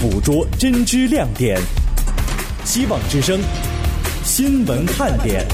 捕捉真知亮点。希望之声新闻看点。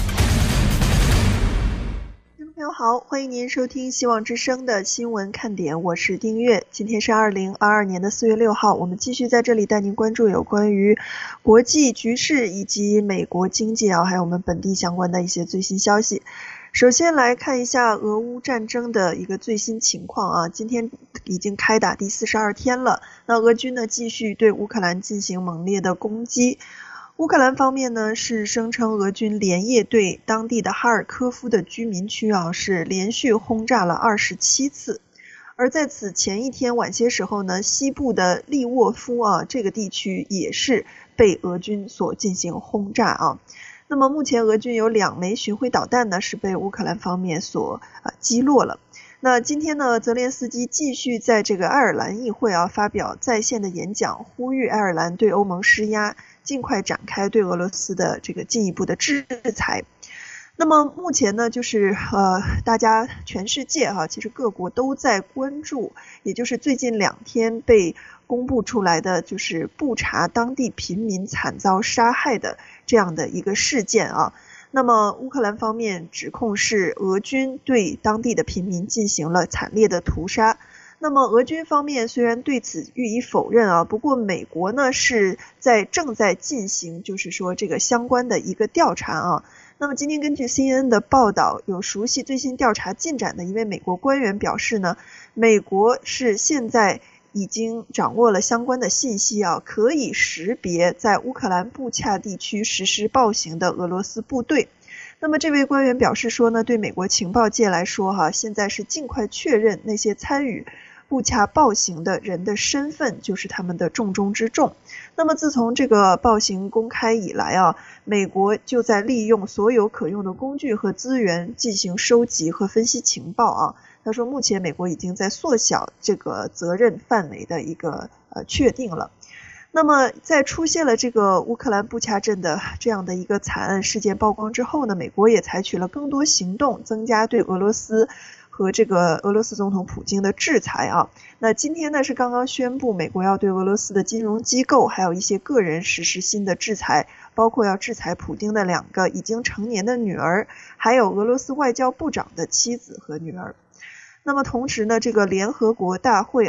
听众朋友好，欢迎您收听希望之声的新闻看点，我是丁月。今天是2022年的4月6号，我们继续在这里带您关注有关于国际局势以及美国经济还有我们本地相关的一些最新消息。首先来看一下俄乌战争的一个最新情况今天已经开打第42天了，那俄军呢继续对乌克兰进行猛烈的攻击。乌克兰方面呢是声称俄军连夜对当地的哈尔科夫的居民区是连续轰炸了27次，而在此前一天晚些时候呢，西部的利沃夫这个地区也是被俄军所进行轰炸那么目前俄军有2枚巡回导弹呢是被乌克兰方面所击落了。那今天呢，泽连斯基继续在这个爱尔兰议会发表在线的演讲，呼吁爱尔兰对欧盟施压，尽快展开对俄罗斯的这个进一步的制裁。那么目前呢，就是大家全世界其实各国都在关注，也就是最近2天被公布出来的就是布查当地平民惨遭杀害的这样的一个事件那么乌克兰方面指控是俄军对当地的平民进行了惨烈的屠杀。那么俄军方面虽然对此予以否认不过美国呢是正在进行就是说这个相关的一个调查那么今天根据 CNN 的报道，有熟悉最新调查进展的一位美国官员表示呢，美国是现在已经掌握了相关的信息可以识别在乌克兰布恰地区实施暴行的俄罗斯部队。那么这位官员表示说呢，对美国情报界来说现在是尽快确认那些参与布恰暴行的人的身份，就是他们的重中之重。那么自从这个暴行公开以来美国就在利用所有可用的工具和资源进行收集和分析情报他说目前美国已经在缩小这个责任范围的一个确定了。那么在出现了这个乌克兰布恰镇的这样的一个惨案事件曝光之后呢，美国也采取了更多行动，增加对俄罗斯和这个俄罗斯总统普京的制裁那今天呢是刚刚宣布美国要对俄罗斯的金融机构还有一些个人实施新的制裁，包括要制裁普京的2个已经成年的女儿，还有俄罗斯外交部长的妻子和女儿。那么同时呢，这个联合国大会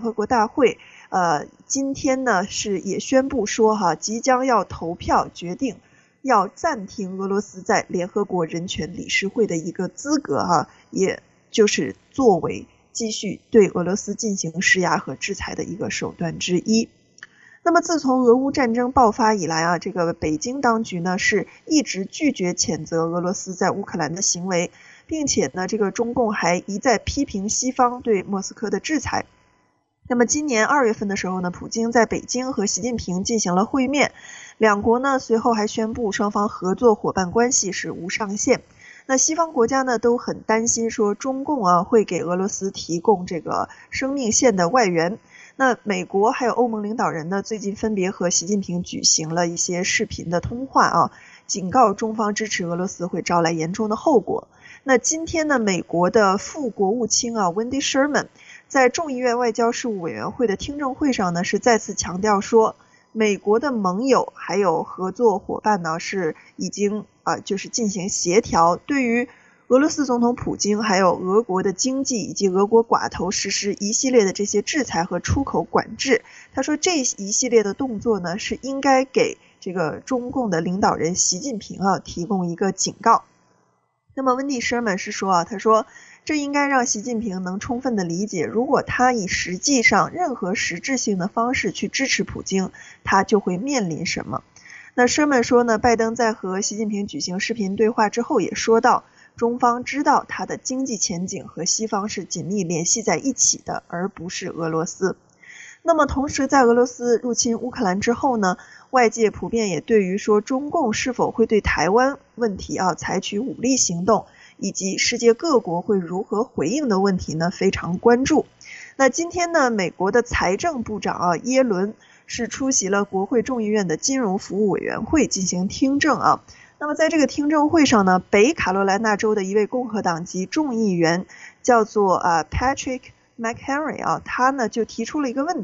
今天呢是也宣布说即将要投票决定要暂停俄罗斯在联合国人权理事会的一个资格也就是作为继续对俄罗斯进行施压和制裁的一个手段之一。那么自从俄乌战争爆发以来这个北京当局呢是一直拒绝谴责俄罗斯在乌克兰的行为，并且呢这个中共还一再批评西方对莫斯科的制裁。那么今年2月份的时候呢，普京在北京和习近平进行了会面，两国呢随后还宣布双方合作伙伴关系是无上限。那西方国家呢都很担心说中共会给俄罗斯提供这个生命线的外援。那美国还有欧盟领导人呢最近分别和习近平举行了一些视频的通话警告中方支持俄罗斯会招来严重的后果。那今天呢，美国的副国务卿Wendy Sherman 在众议院外交事务委员会的听证会上呢是再次强调说，美国的盟友还有合作伙伴呢是已经就是进行协调，对于俄罗斯总统普京还有俄国的经济以及俄国寡头实施一系列的这些制裁和出口管制。他说这一系列的动作呢是应该给这个中共的领导人习近平提供一个警告。那么温蒂舍曼是说他说这应该让习近平能充分的理解，如果他以实际上任何实质性的方式去支持普京，他就会面临什么。那舍曼说呢，拜登在和习近平举行视频对话之后也说到，中方知道他的经济前景和西方是紧密联系在一起的，而不是俄罗斯。那么同时在俄罗斯入侵乌克兰之后呢，外界普遍也对于说中共是否会对台湾问题采取武力行动，以及世界各国会如何回应的问题呢非常关注。那今天呢，美国的财政部长耶伦是出席了国会众议院的金融服务委员会进行听证那么在这个听证会上呢，北卡罗来纳州的一位共和党籍众议员叫做Patrick McHenry他呢就提出了一个问题，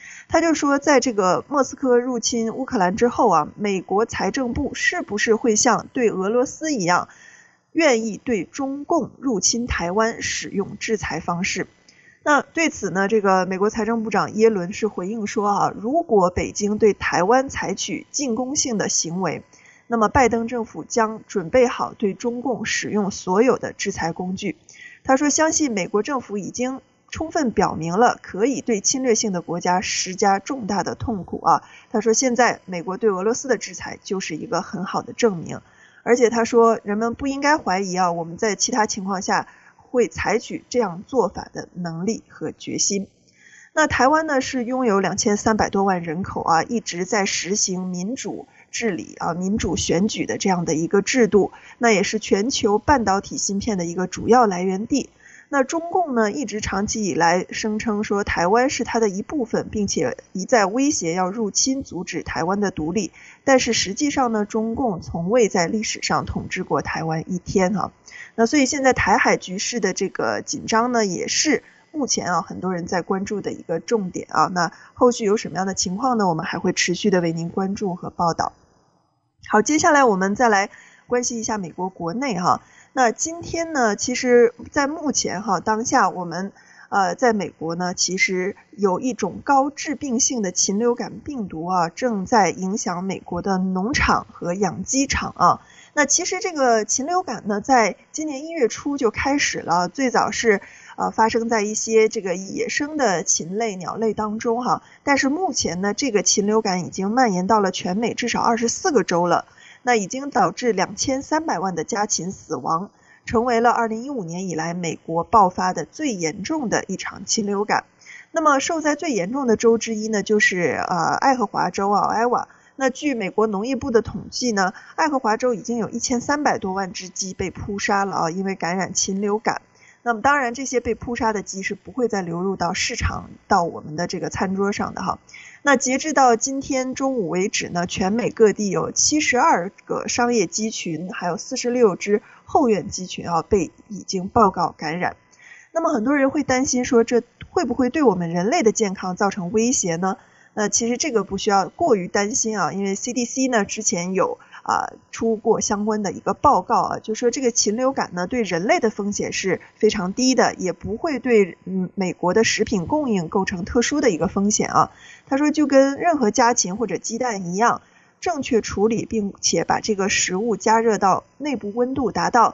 他就说，在这个莫斯科入侵乌克兰之后啊，美国财政部是不是会像对俄罗斯一样，愿意对中共入侵台湾使用制裁方式？那对此呢，这个美国财政部长耶伦是回应说啊，如果北京对台湾采取进攻性的行为，那么拜登政府将准备好对中共使用所有的制裁工具。他说，相信美国政府已经充分表明了可以对侵略性的国家施加重大的痛苦啊。他说，现在美国对俄罗斯的制裁就是一个很好的证明。而且他说，人们不应该怀疑啊，我们在其他情况下会采取这样做法的能力和决心。那台湾呢，是拥有2300多万人口啊，一直在实行民主治理啊、民主选举的这样的一个制度，那也是全球半导体芯片的一个主要来源地。那中共呢，一直长期以来声称说台湾是它的一部分，并且一再威胁要入侵阻止台湾的独立，但是实际上呢，中共从未在历史上统治过台湾一天啊。那所以现在台海局势的这个紧张呢，也是目前啊很多人在关注的一个重点啊。那后续有什么样的情况呢？我们还会持续的为您关注和报道。好，接下来我们再来关心一下美国国内哈。那今天呢，其实在目前哈当下我们在美国呢，其实有一种高致病性的禽流感病毒啊，正在影响美国的农场和养鸡场啊。那其实这个禽流感呢，在今年1月初就开始了，最早是发生在一些这个野生的禽类、鸟类当中哈。但是目前呢，这个禽流感已经蔓延到了全美至少24个州了。那已经导致2300万的家禽死亡，成为了2015年以来美国爆发的最严重的一场禽流感。那么受灾最严重的州之一呢，就是爱荷华州啊 Iowa。那据美国农业部的统计呢，爱荷华州已经有1300多万只鸡被扑杀了啊，因为感染禽流感。那么当然这些被扑杀的鸡是不会再流入到市场到我们的这个餐桌上的哈。那截至到今天中午为止呢，全美各地有72个商业鸡群，还有46只后院鸡群啊被已经报告感染。那么很多人会担心说，这会不会对我们人类的健康造成威胁呢？其实这个不需要过于担心啊，因为 CDC 呢之前有出过相关的一个报告啊，就说这个禽流感呢对人类的风险是非常低的，也不会对美国的食品供应构成特殊的一个风险啊。他说就跟任何家禽或者鸡蛋一样，正确处理并且把这个食物加热到内部温度达到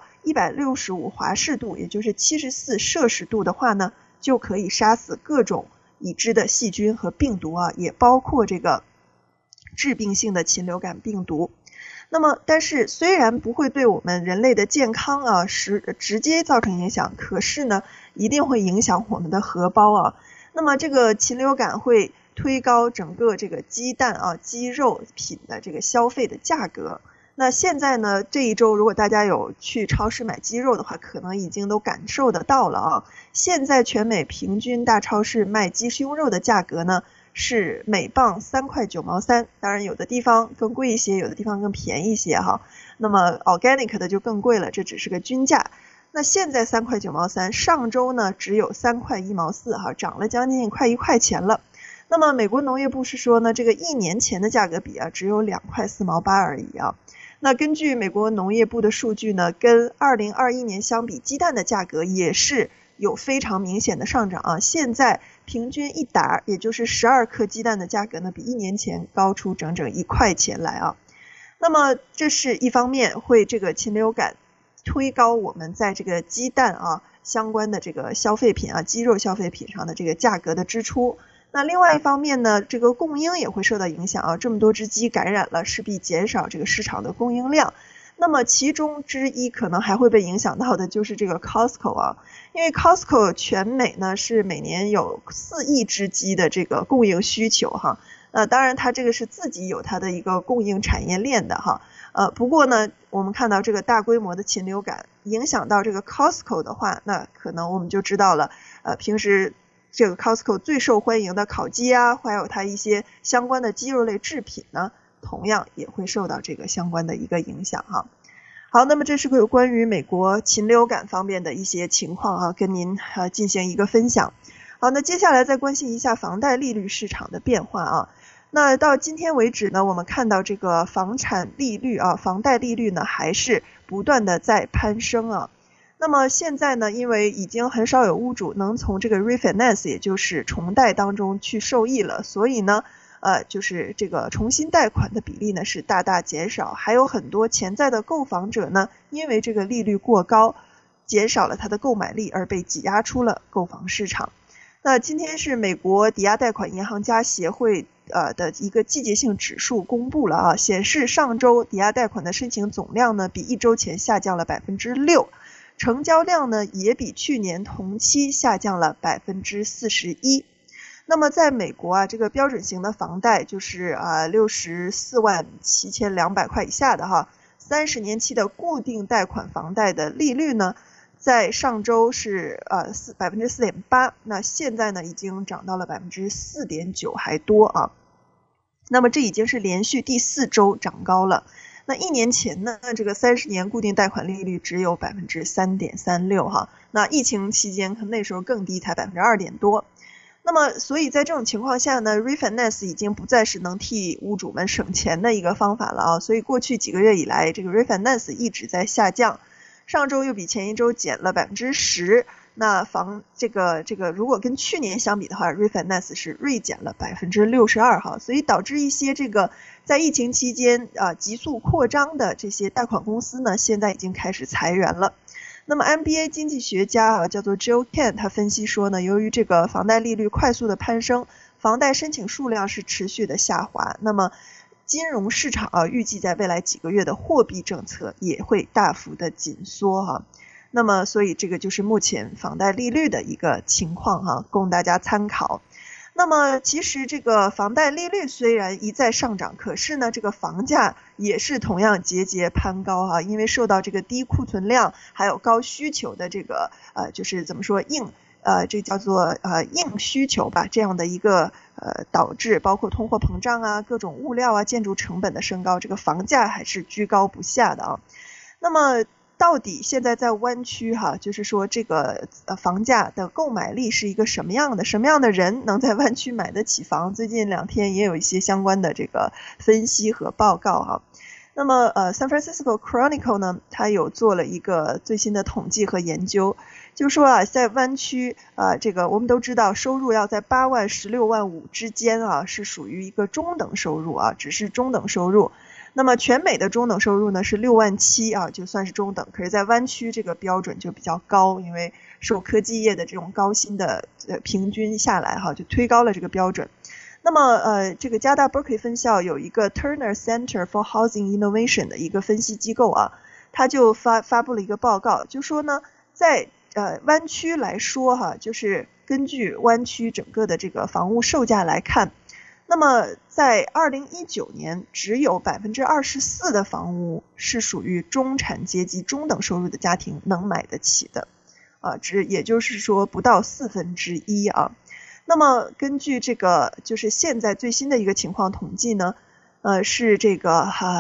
165华氏度，也就是74摄氏度的话呢，就可以杀死各种已知的细菌和病毒啊，也包括这个致病性的禽流感病毒。那么但是虽然不会对我们人类的健康啊直接造成影响，可是呢一定会影响我们的荷包啊。那么这个禽流感会推高整个这个鸡蛋啊鸡肉品的这个消费的价格。那现在呢，这一周如果大家有去超市买鸡肉的话，可能已经都感受得到了啊。现在全美平均大超市卖鸡胸肉的价格呢是每磅3块9毛3，当然有的地方更贵一些，有的地方更便宜一些哈。那么 organic 的就更贵了，这只是个均价。那现在3块9毛3，上周呢只有3块1毛4哈，涨了将近快1块钱了。那么美国农业部是说呢，这个1年前的价格比啊只有2块4毛8而已啊。那根据美国农业部的数据呢，跟2021年相比，鸡蛋的价格也是有非常明显的上涨啊。现在平均一打，也就是12颗鸡蛋的价格呢，比1年前高出整整1块钱来啊。那么这是一方面会这个禽流感推高我们在这个鸡蛋啊相关的这个消费品啊鸡肉消费品上的这个价格的支出。那另外一方面呢，这个供应也会受到影响啊，这么多只鸡感染了，势必减少这个市场的供应量。那么其中之一可能还会被影响到的就是这个 Costco 啊，因为 Costco 全美呢是每年有4亿只鸡的这个供应需求哈。当然它这个是自己有它的一个供应产业链的哈。不过呢，我们看到这个大规模的禽流感影响到这个 Costco 的话，那可能我们就知道了，平时这个 Costco 最受欢迎的烤鸡啊，还有它一些相关的鸡肉类制品呢，同样也会受到这个相关的一个影响哈。好，那么这是关于美国禽流感方面的一些情况啊，跟您进行一个分享。 好，那接下来再关心一下房贷利率市场的变化啊。那到今天为止呢，我们看到这个房产利率啊，房贷利率呢还是不断的在攀升啊。那么现在呢，因为已经很少有屋主能从这个 refinance 也就是重贷当中去受益了，所以呢就是这个重新贷款的比例呢是大大减少，还有很多潜在的购房者呢，因为这个利率过高，减少了他的购买力而被挤压出了购房市场。那今天是美国抵押贷款银行家协会的一个季节性指数公布了啊，显示上周抵押贷款的申请总量呢比一周前下降了 6%， 成交量呢也比去年同期下降了 41%。那么在美国啊，这个标准型的房贷就是647200块以下的哈，30年期的固定贷款房贷的利率呢，在上周是4.8%，那现在呢已经涨到了 4.9% 还多啊。那么这已经是连续第4周涨高了。那1年前呢，这个30年固定贷款利率只有 3.36% 哈，那疫情期间那时候更低，才2%点多。那么所以在这种情况下呢， refinance 已经不再是能替屋主们省钱的一个方法了啊，所以过去几个月以来，这个 refinance 一直在下降，上周又比前一周减了 10%， 那这个如果跟去年相比的话， refinance 是锐减了 62% 哈，所以导致一些这个在疫情期间急速扩张的这些贷款公司呢，现在已经开始裁员了。那么 MBA 经济学家叫做 Joe Kent， 他分析说呢，由于这个房贷利率快速的攀升，房贷申请数量是持续的下滑，那么金融市场预计在未来几个月的货币政策也会大幅的紧缩哈。那么所以这个就是目前房贷利率的一个情况哈，供大家参考。那么其实这个房贷利率虽然一再上涨，可是呢这个房价也是同样节节攀高啊，因为受到这个低库存量还有高需求的这个就是怎么说这叫做硬需求吧，这样的一个导致包括通货膨胀啊，各种物料啊，建筑成本的升高，这个房价还是居高不下的啊。那么到底现在在湾区就是说这个房价的购买力是一个什么样的人能在湾区买得起房？最近2天也有一些相关的这个分析和报告哈。那么San Francisco Chronicle 呢，它有做了一个最新的统计和研究，就说在湾区这个我们都知道收入要在8万16万5之间是属于一个中等收入只是中等收入。那么全美的中等收入呢是6万7就算是中等，可是在湾区这个标准就比较高，因为受科技业的这种高薪的平均下来就推高了这个标准。那么这个加大 Berkeley 分校有一个 Turner Center for Housing Innovation 的一个分析机构他就发布了一个报告，就说呢在湾区来说就是根据湾区整个的这个房屋售价来看，那么在2019年只有 24% 的房屋是属于中产阶级中等收入的家庭能买得起的也就是说不到1/4那么根据这个就是现在最新的一个情况统计呢是这个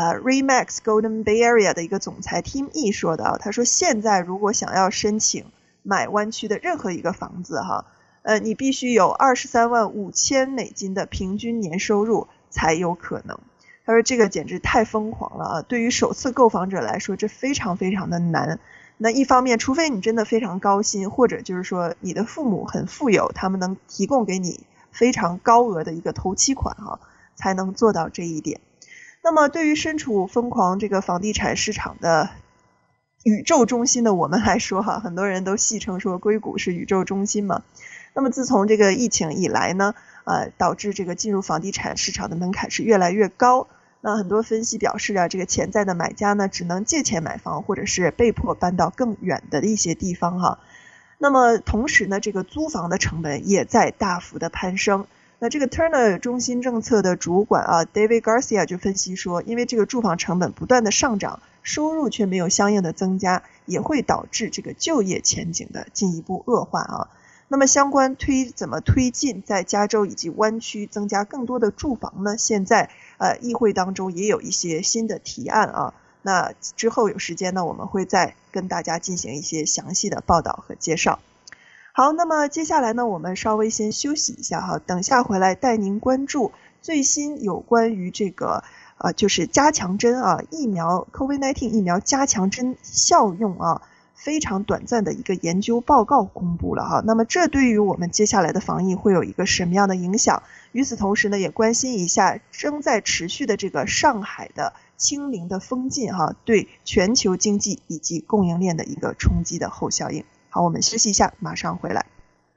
Remax Golden Bay Area 的一个总裁 Tim E 说的他说现在如果想要申请买湾区的任何一个房子你必须有23万5千美金的平均年收入才有可能。他说这个简直太疯狂了对于首次购房者来说这非常非常的难。那一方面除非你真的非常高薪，或者就是说你的父母很富有，他们能提供给你非常高额的一个头期款才能做到这一点。那么对于身处疯狂这个房地产市场的宇宙中心的我们来说很多人都戏称说硅谷是宇宙中心嘛。那么自从这个疫情以来呢导致这个进入房地产市场的门槛是越来越高。那很多分析表示这个潜在的买家呢只能借钱买房，或者是被迫搬到更远的一些地方那么同时呢这个租房的成本也在大幅的攀升。那这个 Turner 中心政策的主管David Garcia 就分析说，因为这个住房成本不断的上涨，收入却没有相应的增加，也会导致这个就业前景的进一步恶化那么相关怎么推进在加州以及湾区增加更多的住房呢？现在议会当中也有一些新的提案那之后有时间呢我们会再跟大家进行一些详细的报道和介绍。 好，那么接下来呢，我们稍微先休息一下哈，等下回来带您关注最新有关于这个就是加强针疫苗 COVID-19 疫苗加强针效用非常短暂的一个研究报告公布了哈。那么这对于我们接下来的防疫会有一个什么样的影响？与此同时呢，也关心一下正在持续的这个上海的清零的封禁对全球经济以及供应链的一个冲击的后效应。好，我们休息一下，马上回来。